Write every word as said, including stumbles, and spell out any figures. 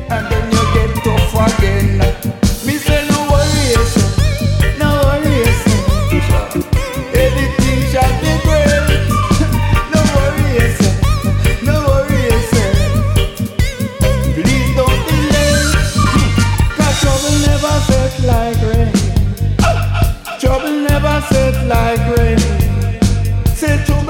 and then you get tough again. Me say no worry yourself, no worry yourself. Everything shall be great. No worry yourself, no worry yourself. Please don't delay, 'cause trouble never set like rain. Trouble never set like rain. Say trouble